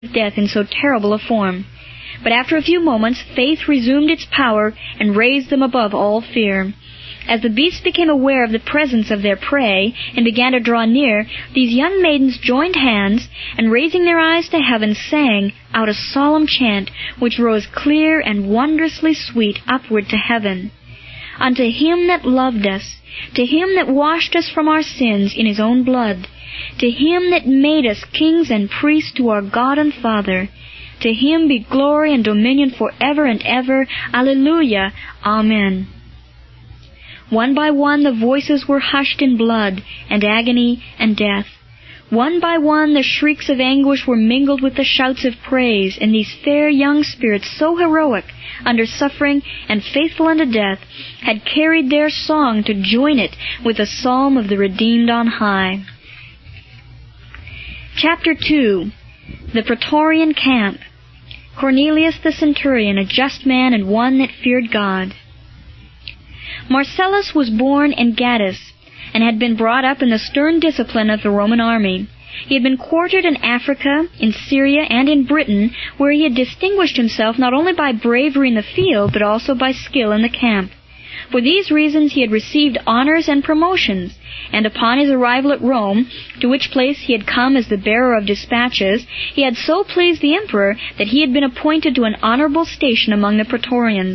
death in so terrible a form. But after a few moments, faith resumed its power and raised them above all fear. As the beasts became aware of the presence of their prey and began to draw near, these young maidens joined hands, and raising their eyes to heaven, sang out a solemn chant which rose clear and wondrously sweet upward to heaven. Unto Him that loved us, to Him that washed us from our sins in His own blood, to Him that made us kings and priests to our God and Father, to Him be glory and dominion forever and ever. Alleluia. Amen. One by one the voices were hushed in blood and agony and death. One by one the shrieks of anguish were mingled with the shouts of praise, and these fair young spirits, so heroic under suffering and faithful unto death, had carried their song to join it with the psalm of the redeemed on high. Chapter 2. The Praetorian Camp. Cornelius the centurion, a just man and one that feared God. Marcellus was born in Gades, and had been brought up in the stern discipline of the Roman army. He had been quartered in Africa, in Syria, and in Britain, where he had distinguished himself not only by bravery in the field, but also by skill in the camp. For these reasons he had received honors and promotions, and upon his arrival at Rome, to which place he had come as the bearer of dispatches, he had so pleased the emperor that he had been appointed to an honorable station among the Praetorians.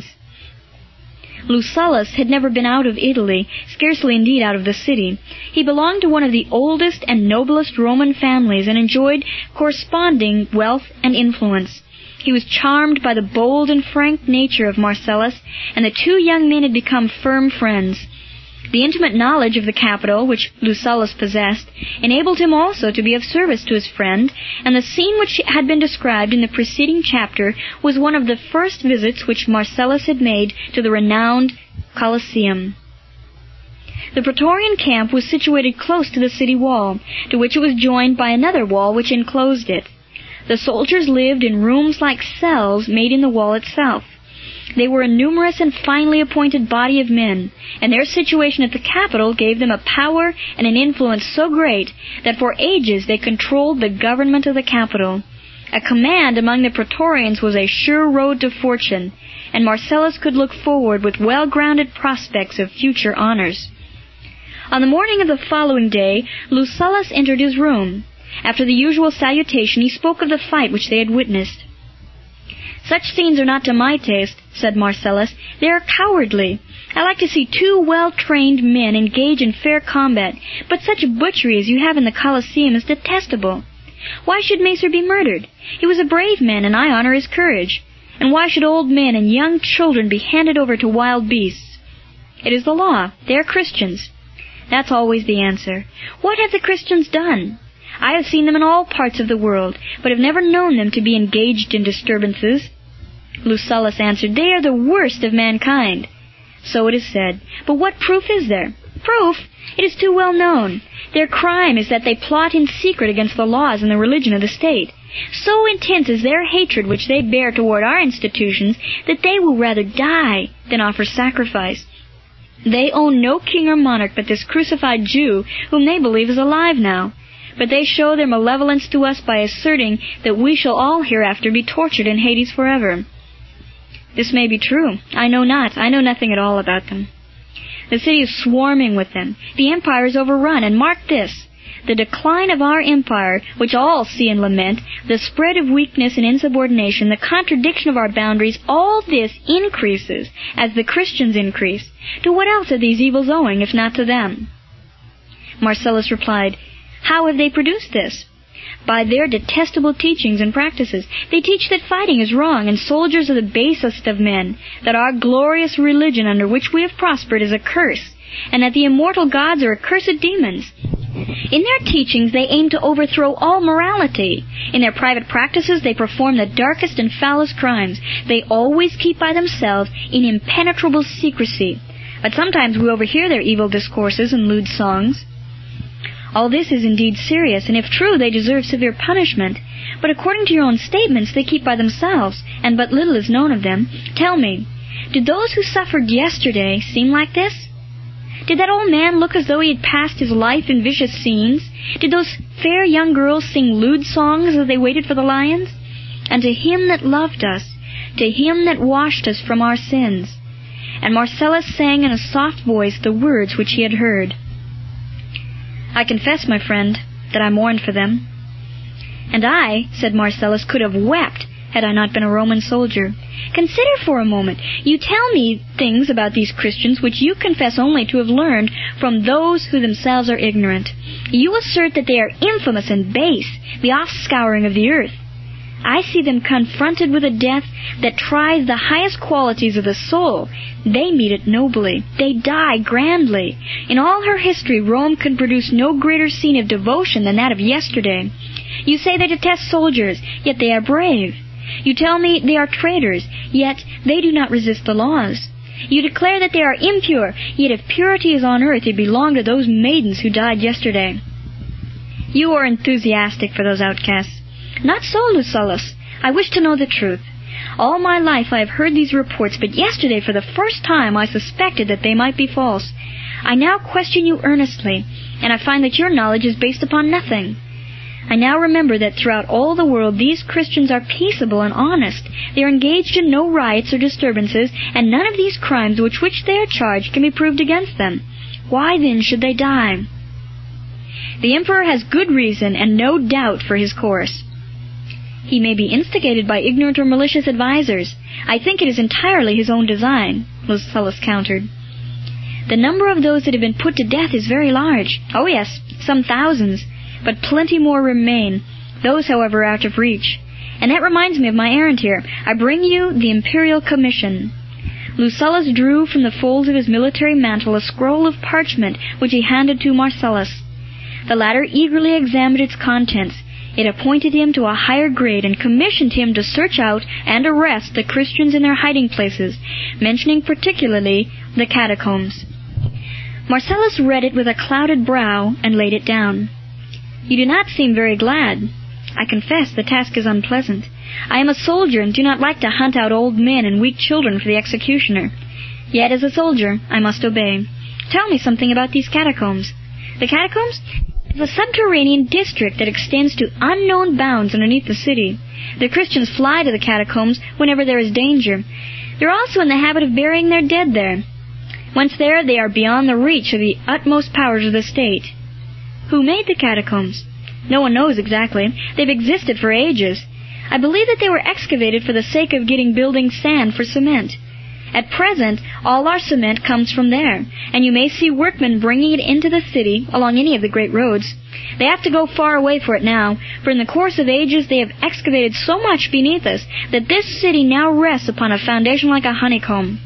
Lucullus had never been out of Italy, scarcely indeed out of the city. He belonged to one of the oldest and noblest Roman families, and enjoyed corresponding wealth and influence. He was charmed by the bold and frank nature of Marcellus, and the two young men had become firm friends. The intimate knowledge of the capital which Lucullus possessed enabled him also to be of service to his friend, and the scene which had been described in the preceding chapter was one of the first visits which Marcellus had made to the renowned Colosseum. The Praetorian camp was situated close to the city wall, to which it was joined by another wall which enclosed it. The soldiers lived in rooms like cells made in the wall itself. They were a numerous and finely appointed body of men, and their situation at the capital gave them a power and an influence so great that for ages they controlled the government of the capital. A command among the Praetorians was a sure road to fortune, and Marcellus could look forward with well-grounded prospects of future honors. On the morning of the following day, Lucullus entered his room. After the usual salutation, he spoke of the fight which they had witnessed. "Such scenes are not to my taste," said Marcellus. "They are cowardly. I like to see two well-trained men engage in fair combat, but such butchery as you have in the Colosseum is detestable. Why should Macer be murdered? He was a brave man, and I honor his courage. And why should old men and young children be handed over to wild beasts? It is the law. They are Christians." That's always the answer. What have the Christians done? I have seen them in all parts of the world, but have never known them to be engaged in disturbances. Lucullus answered, "They are the worst of mankind." "So it is said. But what proof is there?" "Proof? It is too well known. Their crime is that they plot in secret against the laws and the religion of the state. So intense is their hatred which they bear toward our institutions that they will rather die than offer sacrifice. They own no king or monarch but this crucified Jew, whom they believe is alive now. But they show their malevolence to us by asserting that we shall all hereafter be tortured in Hades forever. This may be true. I know not. I know nothing at all about them. The city is swarming with them. The empire is overrun, and mark this, the decline of our empire, which all see and lament, the spread of weakness and insubordination, the contradiction of our boundaries, all this increases as the Christians increase. To what else are these evils owing, if not to them?" Marcellus replied, "How have they produced this? By their detestable teachings and practices. They teach that fighting is wrong, and soldiers are the basest of men, that our glorious religion under which we have prospered is a curse, and that the immortal gods are accursed demons. In their teachings they aim to overthrow all morality. In their private practices they perform the darkest and foulest crimes. They always keep by themselves in impenetrable secrecy, but sometimes we overhear their evil discourses and lewd songs. All this is indeed serious, and if true, they deserve severe punishment. But according to your own statements, they keep by themselves, and but little is known of them. Tell me, did those who suffered yesterday seem like this? Did that old man look as though he had passed his life in vicious scenes? Did those fair young girls sing lewd songs as they waited for the lions? And to him that loved us, to him that washed us from our sins. And Marcellus sang in a soft voice the words which he had heard. I confess, my friend, that I mourned for them. And I, said Marcellus, could have wept had I not been a Roman soldier. Consider for a moment. You tell me things about these Christians which you confess only to have learned from those who themselves are ignorant. You assert that they are infamous and base, the offscouring of the earth. I see them confronted with a death that tries the highest qualities of the soul. They meet it nobly. They die grandly. In all her history, Rome can produce no greater scene of devotion than that of yesterday. You say they detest soldiers, yet they are brave. You tell me they are traitors, yet they do not resist the laws. You declare that they are impure, yet if purity is on earth, it belonged to those maidens who died yesterday. You are enthusiastic for those outcasts. Not so, Lucullus. I wish to know the truth. All my life I have heard these reports, but yesterday for the first time I suspected that they might be false. I now question you earnestly, and I find that your knowledge is based upon nothing. I now remember that throughout all the world these Christians are peaceable and honest. They are engaged in no riots or disturbances, and none of these crimes with which they are charged can be proved against them. Why then should they die? The emperor has good reason and no doubt for his course. He may be instigated by ignorant or malicious advisers. I think it is entirely his own design, Lucullus countered. The number of those that have been put to death is very large. Oh yes, some thousands. But plenty more remain, those, however, out of reach. And that reminds me of my errand here. I bring you the imperial commission. Lucullus drew from the folds of his military mantle a scroll of parchment, which he handed to Marcellus. The latter eagerly examined its contents. It appointed him to a higher grade and commissioned him to search out and arrest the Christians in their hiding places, mentioning particularly the catacombs. Marcellus read it with a clouded brow and laid it down. You do not seem very glad. I confess the task is unpleasant. I am a soldier and do not like to hunt out old men and weak children for the executioner. Yet as a soldier I must obey. Tell me something about these catacombs. The catacombs? It's a subterranean district that extends to unknown bounds underneath the city. The Christians fly to the catacombs whenever there is danger. They're also in the habit of burying their dead there. Once there, they are beyond the reach of the utmost powers of the state. Who made the catacombs? No one knows exactly. They've existed for ages. I believe that they were excavated for the sake of getting building sand for cement. At present, all our cement comes from there, and you may see workmen bringing it into the city along any of the great roads. They have to go far away for it now, for in the course of ages they have excavated so much beneath us that this city now rests upon a foundation like a honeycomb.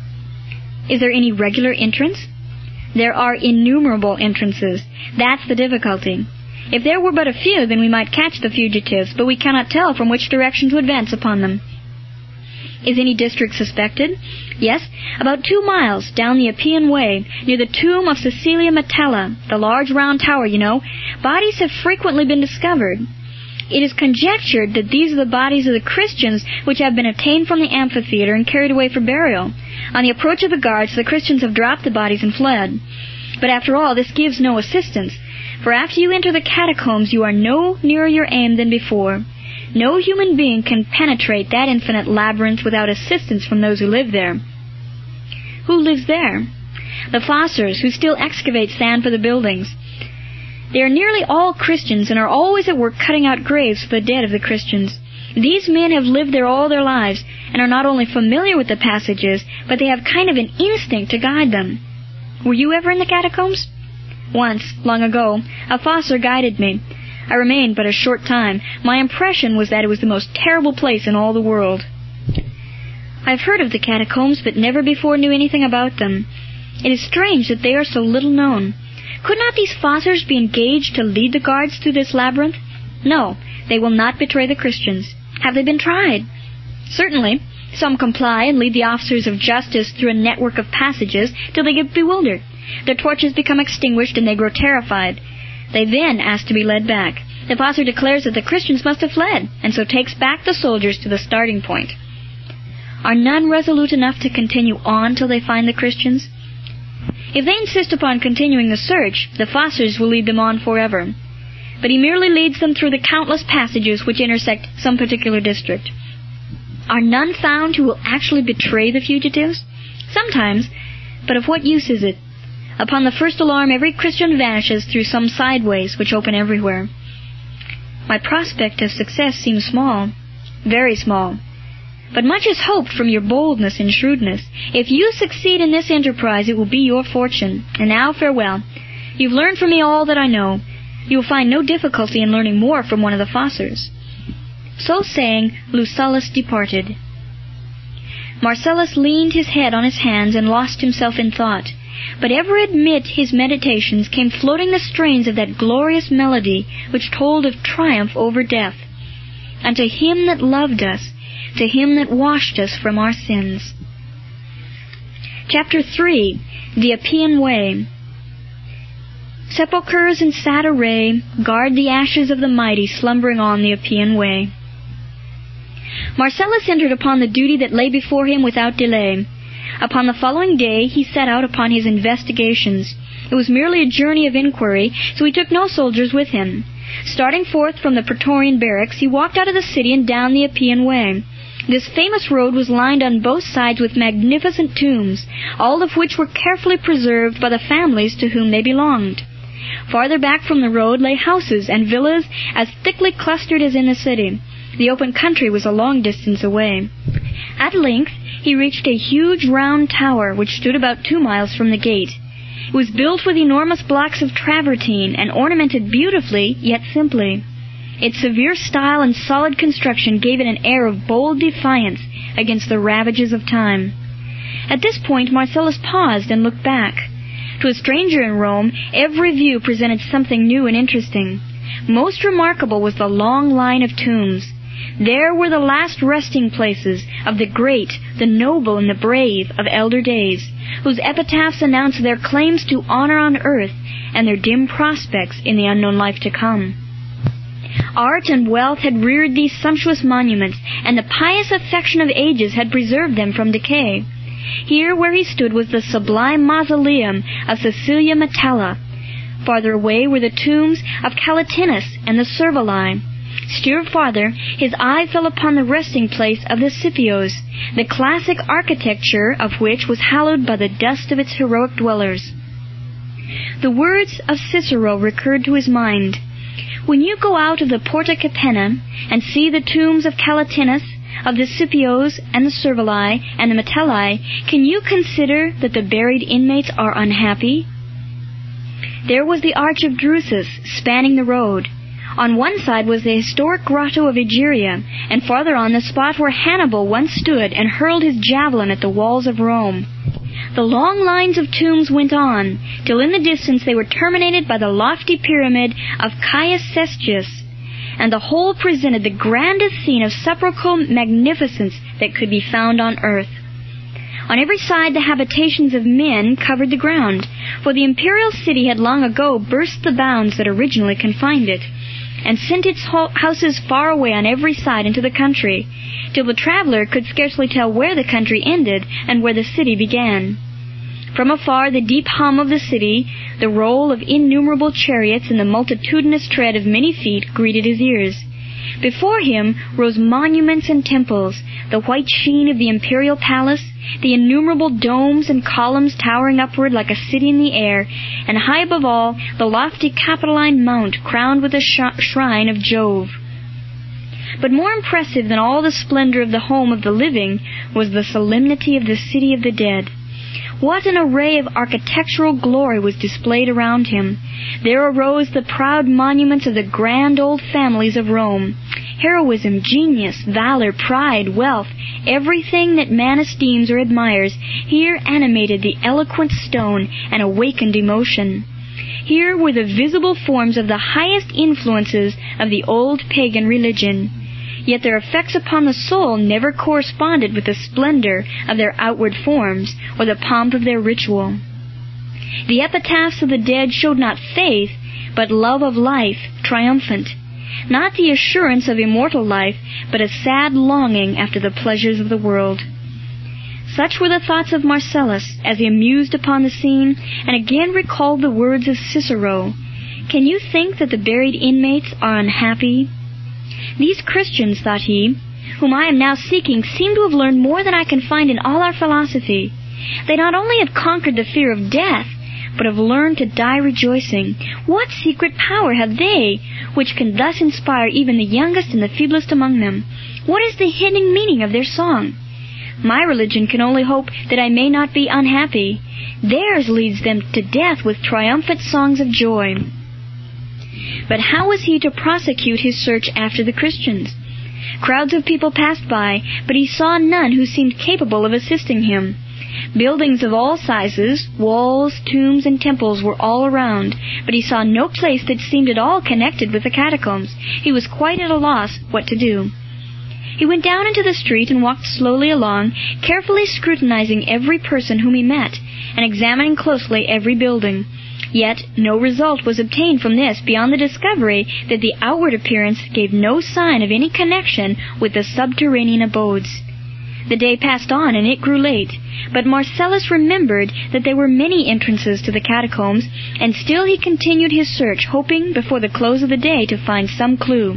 Is there any regular entrance? There are innumerable entrances. That's the difficulty. If there were but a few, then we might catch the fugitives, but we cannot tell from which direction to advance upon them. Is any district suspected? Yes, about 2 miles down the Appian Way, near the tomb of Cecilia Metella, the large round tower, you know, bodies have frequently been discovered. It is conjectured that these are the bodies of the Christians which have been obtained from the amphitheater and carried away for burial. On the approach of the guards, the Christians have dropped the bodies and fled. But after all, this gives no assistance, for after you enter the catacombs, you are no nearer your aim than before. No human being can penetrate that infinite labyrinth without assistance from those who live there. Who lives there? The fossors, who still excavate sand for the buildings. They are nearly all Christians and are always at work cutting out graves for the dead of the Christians. These men have lived there all their lives and are not only familiar with the passages, but they have kind of an instinct to guide them. Were you ever in the catacombs? Once, long ago, a fossor guided me. I remained but a short time. My impression was that it was the most terrible place in all the world. I've heard of the catacombs, but never before knew anything about them. It is strange that they are so little known. Could not these fossors be engaged to lead the guards through this labyrinth? No, they will not betray the Christians. Have they been tried? Certainly. Some comply and lead the officers of justice through a network of passages till they get bewildered. Their torches become extinguished and they grow terrified. They then ask to be led back. The fossor declares that the Christians must have fled, and so takes back the soldiers to the starting point. Are none resolute enough to continue on till they find the Christians? If they insist upon continuing the search, the Fossers will lead them on forever. But he merely leads them through the countless passages which intersect some particular district. Are none found who will actually betray the fugitives? Sometimes, but of what use is it? Upon the first alarm, every Christian vanishes through some side ways which open everywhere. My prospect of success seems small, very small. But much is hoped from your boldness and shrewdness. If you succeed in this enterprise, it will be your fortune. And now, farewell. You've learned from me all that I know. You will find no difficulty in learning more from one of the Fossers. So saying, Lucullus departed. Marcellus leaned his head on his hands and lost himself in thought. But ever amid his meditations came floating the strains of that glorious melody which told of triumph over death. Unto him that loved us, to him that washed us from our sins. Chapter 3. The Appian Way. Sepulchres in sad array guard the ashes of the mighty slumbering on the Appian Way. Marcellus entered upon the duty that lay before him without delay. Upon the following day he set out upon his investigations. It was merely a journey of inquiry, so he took no soldiers with him. Starting forth from the Praetorian barracks, he walked out of the city and down the Appian Way. This famous road was lined on both sides with magnificent tombs, all of which were carefully preserved by the families to whom they belonged. Farther back from the road lay houses and villas as thickly clustered as in the city. The open country was a long distance away. At length he reached a huge round tower which stood about 2 miles from the gate. It was built with enormous blocks of travertine and ornamented beautifully, yet simply. Its severe style and solid construction gave it an air of bold defiance against the ravages of time. At this point Marcellus paused and looked back. To a stranger in Rome, every view presented something new and interesting. Most remarkable was the long line of tombs. There were the last resting places of the great, the noble, and the brave of elder days, whose epitaphs announced their claims to honor on earth and their dim prospects in the unknown life to come. Art and wealth had reared these sumptuous monuments, and the pious affection of ages had preserved them from decay. Here where he stood was the sublime mausoleum of Cecilia Metella. Farther away were the tombs of Calatinus and the Servilii. Still farther, his eye fell upon the resting place of the Scipios, the classic architecture of which was hallowed by the dust of its heroic dwellers. The words of Cicero recurred to his mind. When you go out of the Porta Capena and see the tombs of Calatinus, of the Scipios and the Servilii and the Metelli, can you consider that the buried inmates are unhappy? There was the Arch of Drusus spanning the road. On one side was the historic grotto of Egeria, and farther on the spot where Hannibal once stood and hurled his javelin at the walls of Rome. The long lines of tombs went on, till in the distance they were terminated by the lofty pyramid of Caius Cestius, and the whole presented the grandest scene of sepulchral magnificence that could be found on earth. On every side the habitations of men covered the ground, for the imperial city had long ago burst the bounds that originally confined it, and sent its houses far away on every side into the country, till the traveler could scarcely tell where the country ended and where the city began. From afar the deep hum of the city, the roll of innumerable chariots, and the multitudinous tread of many feet greeted his ears. Before him rose monuments and temples, the white sheen of the imperial palace, the innumerable domes and columns towering upward like a city in the air, and high above all, the lofty Capitoline Mount crowned with a shrine of Jove. But more impressive than all the splendor of the home of the living was the solemnity of the city of the dead. What an array of architectural glory was displayed around him! There arose the proud monuments of the grand old families of Rome. Heroism, genius, valor, pride, wealth, everything that man esteems or admires, here animated the eloquent stone and awakened emotion. Here were the visible forms of the highest influences of the old pagan religion. Yet their effects upon the soul never corresponded with the splendor of their outward forms or the pomp of their ritual. The epitaphs of the dead showed not faith, but love of life triumphant, not the assurance of immortal life, but a sad longing after the pleasures of the world. Such were the thoughts of Marcellus as he mused upon the scene and again recalled the words of Cicero. Can you think that the buried inmates are unhappy? These Christians, thought he, whom I am now seeking, seem to have learned more than I can find in all our philosophy. They not only have conquered the fear of death, but have learned to die rejoicing. What secret power have they which can thus inspire even the youngest and the feeblest among them? What is the hidden meaning of their song? My religion can only hope that I may not be unhappy. Theirs leads them to death with triumphant songs of joy. But how was he to prosecute his search after the Christians? Crowds of people passed by, but he saw none who seemed capable of assisting him. Buildings of all sizes, walls, tombs, and temples were all around, but he saw no place that seemed at all connected with the catacombs. He was quite at a loss what to do. He went down into the street and walked slowly along, carefully scrutinizing every person whom he met, and examining closely every building. Yet no result was obtained from this beyond the discovery that the outward appearance gave no sign of any connection with the subterranean abodes. The day passed on, and it grew late, but Marcellus remembered that there were many entrances to the catacombs, and still he continued his search, hoping before the close of the day to find some clue.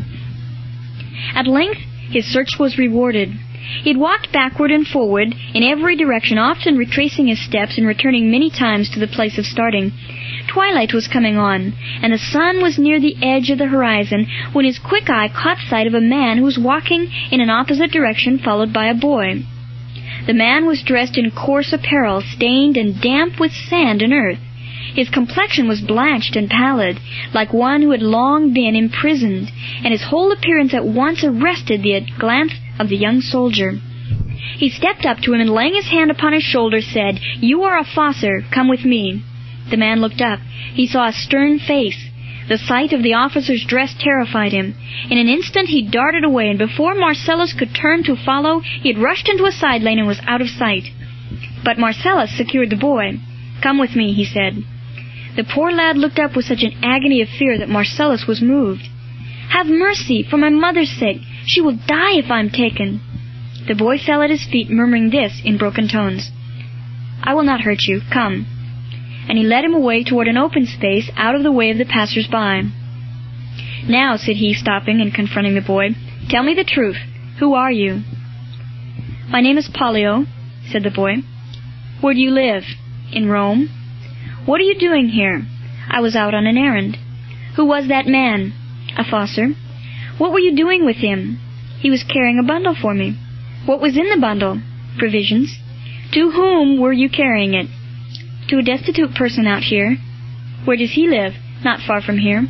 At length his search was rewarded. He had walked backward and forward in every direction, often retracing his steps and returning many times to the place of starting. Twilight was coming on, and the sun was near the edge of the horizon when his quick eye caught sight of a man who was walking in an opposite direction, followed by a boy. The man was dressed in coarse apparel, stained and damp with sand and earth. His complexion was blanched and pallid, like one who had long been imprisoned, and his whole appearance at once arrested the glance of the young soldier. He stepped up to him and, laying his hand upon his shoulder, said, "You are a Fossor. Come with me." The man looked up. He saw a stern face. The sight of the officer's dress terrified him. In an instant he darted away, and before Marcellus could turn to follow, he had rushed into a side lane and was out of sight. But Marcellus secured the boy. "Come with me," he said. The poor lad looked up with such an agony of fear that Marcellus was moved. "Have mercy, for my mother's sake. She will die if I am taken." The boy fell at his feet, murmuring this in broken tones, "I will not hurt you. Come." And he led him away toward an open space out of the way of the passers-by. "Now," said he, stopping and confronting the boy, "tell me the truth. Who are you?" "My name is Pollio," said the boy. "Where do you live?" "In Rome." "What are you doing here?" "I was out on an errand." "Who was that man?" "A Fossor." "What were you doing with him?" "He was carrying a bundle for me." "What was in the bundle?" "Provisions." "To whom were you carrying it?" "To a destitute person out here." "Where does he live?" "Not far from here."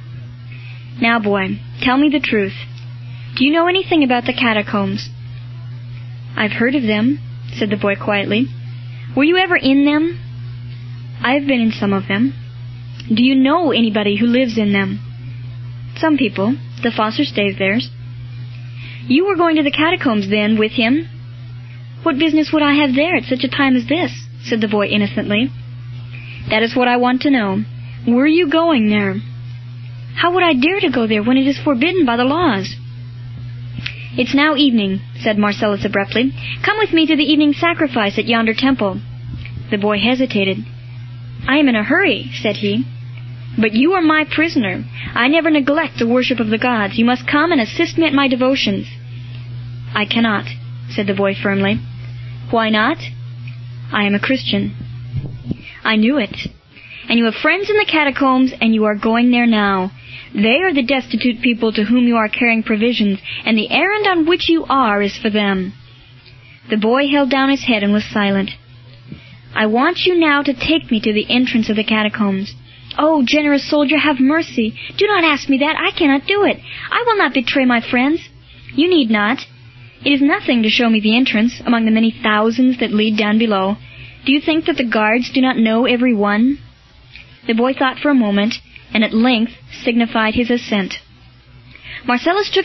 "Now, boy, tell me the truth. Do you know anything about the catacombs?" "I've heard of them," said the boy quietly. "Were you ever in them?" "I have been in some of them." "Do you know anybody who lives in them?" "Some people. The Fossor stays there." "You were going to the catacombs, then, with him?" "What business would I have there at such a time as this?" said the boy innocently. "That is what I want to know. Were you going there?" "How would I dare to go there when it is forbidden by the laws?" "It's now evening," said Marcellus abruptly. "Come with me to the evening sacrifice at yonder temple." The boy hesitated. "I am in a hurry," said he. "But you are my prisoner. I never neglect the worship of the gods. You must come and assist me at my devotions." "I cannot," said the boy firmly. "Why not?" "I am a Christian." "I knew it. And you have friends in the catacombs, and you are going there now. They are the destitute people to whom you are carrying provisions, and the errand on which you are is for them." The boy held down his head and was silent. "I want you now to take me to the entrance of the catacombs." "Oh, generous soldier, have mercy. Do not ask me that. I cannot do it. I will not betray my friends." "You need not. It is nothing to show me the entrance, among the many thousands that lead down below. Do you think that the guards do not know every one?" The boy thought for a moment, and at length signified his assent. Marcellus took